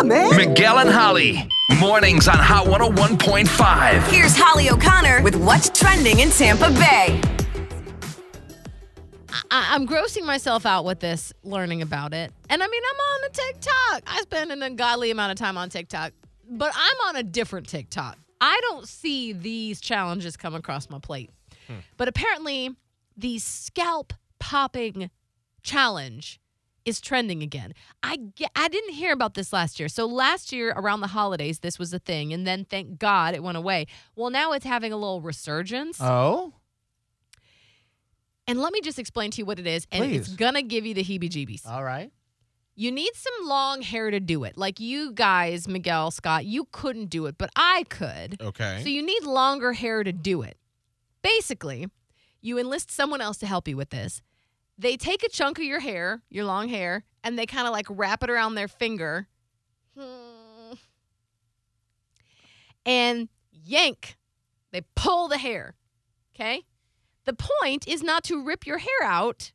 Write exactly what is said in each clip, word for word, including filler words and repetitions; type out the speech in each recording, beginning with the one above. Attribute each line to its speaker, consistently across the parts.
Speaker 1: man.
Speaker 2: Miguel and Holly. Mornings on Hot one oh one point five.
Speaker 3: Here's Holly O'Connor with what's trending in Tampa Bay.
Speaker 4: I- I'm grossing myself out with this, learning about it. And I mean, I'm on a TikTok. I spend an ungodly amount of time on TikTok, but I'm on a different TikTok. I don't see these challenges come across my plate. Hmm. But apparently, the scalp popping challenge is trending again. I, ge- I didn't hear about this last year. So last year, around the holidays, this was a thing. And then, thank God, it went away. Well, now it's having a little resurgence.
Speaker 5: Oh?
Speaker 4: And let me just explain to you what it is, and
Speaker 5: Please.
Speaker 4: it's going to give you the heebie-jeebies.
Speaker 5: All right.
Speaker 4: You need some long hair to do it. Like you guys, Miguel, Scott, you couldn't do it, but I could.
Speaker 6: Okay.
Speaker 4: So you need longer hair to do it. Basically, you enlist someone else to help you with this. They take a chunk of your hair, your long hair, and they kind of like wrap it around their finger. And yank. They pull the hair. Okay? The point is not to rip your hair out.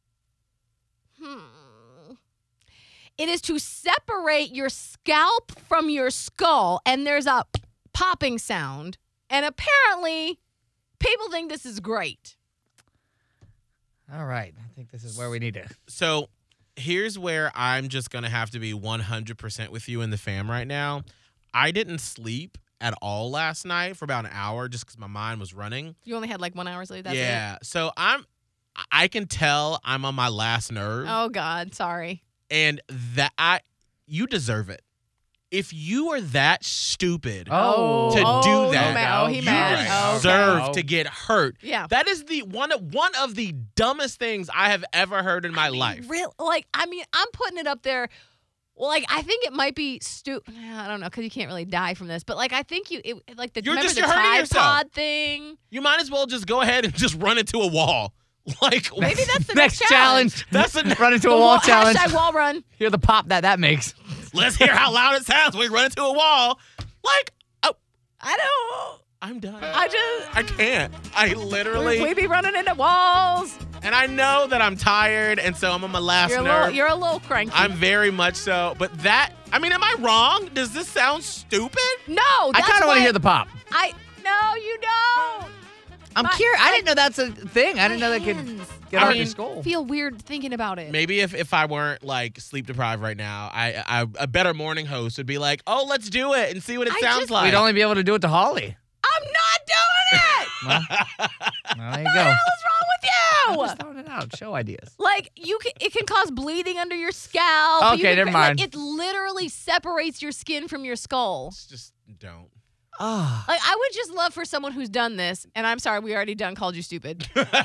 Speaker 4: Hmm. It is to separate your scalp from your skull, and there's a popping sound. And apparently, people think this is great.
Speaker 5: All right. I think this is where we need to.
Speaker 6: So here's where I'm just going to have to be one hundred percent with you in the fam right now. I didn't sleep at all last night for about an hour just because my mind was running.
Speaker 4: You only had like one hour sleep? That's
Speaker 6: yeah.
Speaker 4: it?
Speaker 6: So I'm, I can tell I'm on my last nerve.
Speaker 4: Oh, God. Sorry.
Speaker 6: And that I, you deserve it. If you are that stupid
Speaker 5: Oh.
Speaker 6: to
Speaker 4: oh,
Speaker 6: do that,
Speaker 4: man. Oh, he
Speaker 6: you
Speaker 4: mad. Oh,
Speaker 6: deserve
Speaker 5: okay.
Speaker 6: to get hurt.
Speaker 4: Yeah.
Speaker 6: That is the one of one of the dumbest things I have ever heard in my
Speaker 4: I mean,
Speaker 6: life.
Speaker 4: Real, like, I mean, I'm putting it up there. Well, like, I think it might be stupid. I don't know, because you can't really die from this. But, like, I think you, it, like, the,
Speaker 6: You're
Speaker 4: remember
Speaker 6: just-
Speaker 4: the
Speaker 6: you're hurting
Speaker 4: Tide
Speaker 6: yourself.
Speaker 4: Pod thing?
Speaker 6: You might as well just go ahead and just run into a wall. Like
Speaker 4: Maybe that's the
Speaker 5: Next
Speaker 4: next
Speaker 5: challenge.
Speaker 6: That's a
Speaker 5: Run into
Speaker 4: The
Speaker 5: a wall,
Speaker 4: wall,
Speaker 5: challenge.
Speaker 4: Hashtag wall run.
Speaker 5: Hear the pop that that makes.
Speaker 6: Let's hear how loud it sounds when we run into a wall. Like, oh,
Speaker 4: I don't.
Speaker 6: I'm done.
Speaker 4: I just.
Speaker 6: I can't. I literally,
Speaker 4: We be running into walls.
Speaker 6: and I know that I'm tired, and so I'm on my last
Speaker 4: You're a
Speaker 6: nerve.
Speaker 4: little, you're a little cranky.
Speaker 6: I'm very much so. But that, I mean, am I wrong? Does this sound stupid?
Speaker 4: no,
Speaker 5: I
Speaker 4: that's
Speaker 5: kind of want
Speaker 4: why-
Speaker 5: to hear the pop.
Speaker 4: I no, you don't.
Speaker 5: I'm
Speaker 4: My-
Speaker 5: curious. I
Speaker 4: my-
Speaker 5: didn't know that's a thing. I didn't know that could
Speaker 4: hands.
Speaker 5: get
Speaker 6: I
Speaker 5: out
Speaker 6: mean-
Speaker 5: your skull.
Speaker 4: I feel weird thinking about it.
Speaker 6: Maybe if, if I weren't like sleep deprived right now, I, I a better morning host would be like, oh, let's do it and see what it
Speaker 4: I
Speaker 6: sounds
Speaker 4: just-
Speaker 6: like.
Speaker 5: We'd only be able to do it to Holly.
Speaker 4: I'm not doing it.
Speaker 5: Well, well, there you
Speaker 4: What the
Speaker 5: go.
Speaker 4: hell is wrong with
Speaker 5: I'm
Speaker 4: you?
Speaker 5: just throwing it out. Show ideas.
Speaker 4: Like you can, it can cause bleeding under your scalp. You
Speaker 5: Okay,
Speaker 4: can-
Speaker 5: never mind.
Speaker 4: Like, it literally separates your skin from your skull.
Speaker 6: just don't.
Speaker 5: Ah.
Speaker 4: Like I would just love for someone who's done this, and I'm sorry, we already done called you stupid.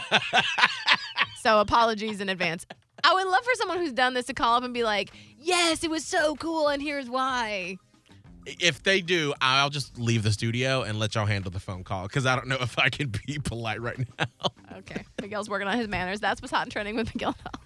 Speaker 4: So apologies in advance. I would love for someone who's done this to call up and be like, "Yes, it was so cool, and here's why."
Speaker 6: If they do, I'll just leave the studio and let y'all handle the phone call because I don't know if I can be polite right now.
Speaker 4: Okay, Miguel's working on his manners. That's what's hot and trending with Miguel.